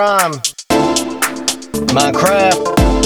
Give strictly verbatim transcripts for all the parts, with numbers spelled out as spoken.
crime. Minecraft.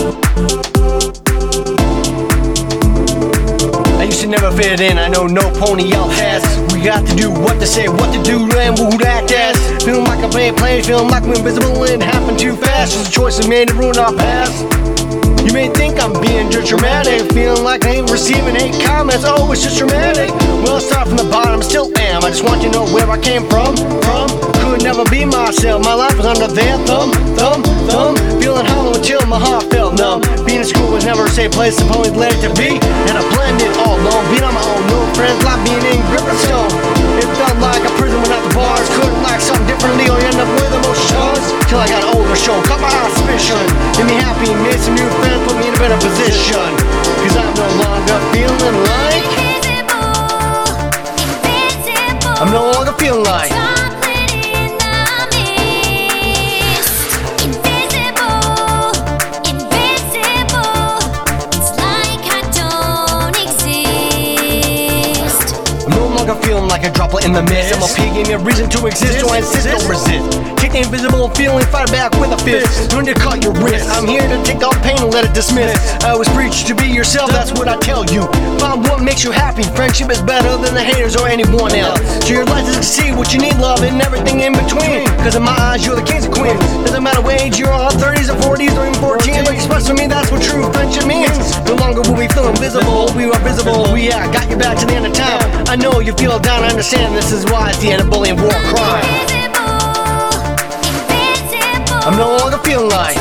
I used to never fit in, I know no pony out fast. We got to do what to say, what to do, and who to act as. Feeling like I'm playing planes, feeling like we're invisible and it happened too fast. Just a choice we made to ruin our past. You may think I'm being just dramatic, feeling like I ain't receiving hate comments. Oh, it's just dramatic. Well, I start from the bottom, still am. I just want you to know where I came from. From could never be myself. My life was under their thumb, thumb, thumb. Feeling hollow until my heart felt numb. Being in school was never a safe place, the only led to be. And I planned it all alone, being on my own, no friends, like being in grip and stone. It felt like a prison without the bars. Couldn't like something differently, or you end up with emotions. Till I got older, show, cut my suspicion. Made me happy, made some new friends, put me in a better position. Cause I'm no longer feeling like Invisible, invisible. I'm no longer feeling like Chocolate in the mist. Invisible, invisible. It's like I don't exist. I'm no longer feeling like a droplet in the mist. M L P gave me a reason to exist, so I insist, don't resist. Take the invisible feeling, fight back with a fist. Learn to cut your wrist. I'm here to take all pain and let it dismiss. I always preach to be yourself, that's what I tell you. Find what makes you happy. Friendship is better than the haters or anyone else. So your life is to see what you need, love, and everything in between. Cause in my eyes, you're the kings and queens. Doesn't matter what age you're on, thirties or forties or even fourteen. But express to me, that's what true friendship means. No longer will we feel invisible, we are visible. We yeah, got you back to the end of time. I know you feel down, I understand. This is why it's the end of bullying, war, crime. Invisible, invisible. I'm no longer feeling like